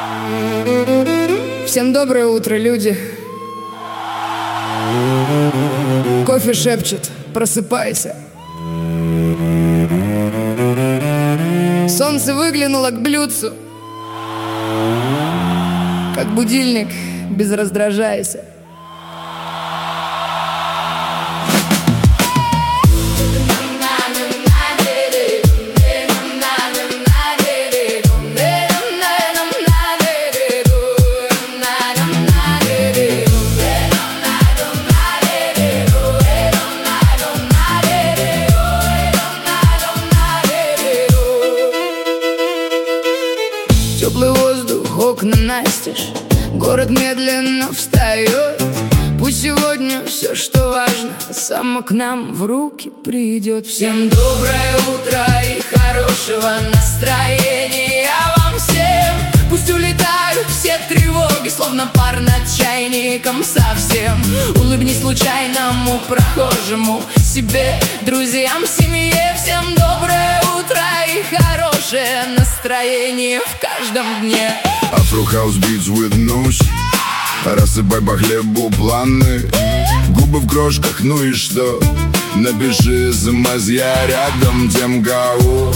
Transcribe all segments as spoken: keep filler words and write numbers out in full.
Всем доброе утро, люди. Кофе шепчет, просыпайся. Солнце выглянуло к блюдцу, как будильник, без раздражайся. Теплый воздух, окна настежь, город медленно встает. Пусть сегодня все, что важно, само к нам в руки придет. Всем доброе утро и хорошего настроения вам всем. Пусть улетают все тревоги, словно пар над чайником совсем. Улыбнись случайному прохожему, себе, друзьям, семье. Всем доброе утро и хорошее настроение в каждом дне. Afro House Beats with Nush. Рассыпай по хлебу планы, губы в крошках, ну и что? Напиши смс, я рядом, тем, кого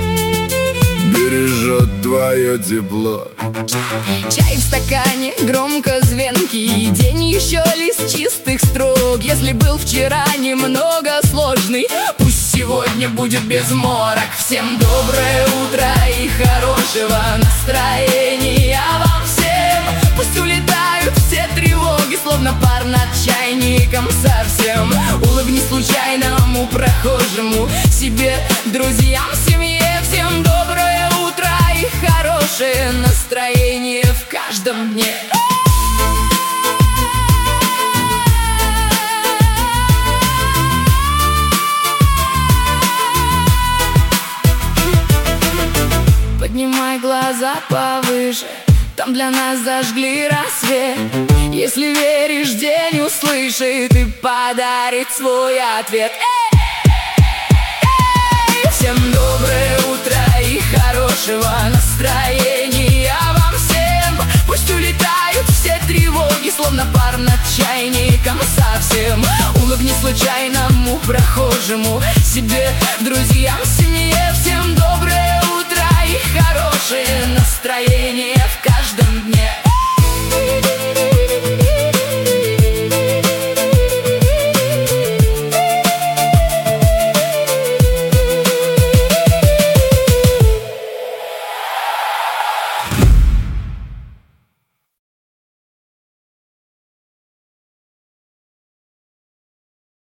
бережет твое тепло. Чай в стакане, громко звонкий, день еще лист чистых строк. Если был вчера немного сложный, пусть сегодня будет без морок. Всем доброе утро и хорошего настроения вам всем. Пусть улетают все тревоги, словно пар над чайником совсем. Улыбнись случайному прохожему, себе, друзьям, семье. Всем доброе утро и хорошее настроение в каждом дне. Поднимай глаза повыше, там для нас зажгли рассвет. Если веришь, день услышит и подарит свой ответ. Эй! Эй! Всем доброе утро и хорошего настроения вам всем. Пусть улетают все тревоги, словно пар над чайником совсем. Улыбнись случайному прохожему, себе, друзьям, семье. Всем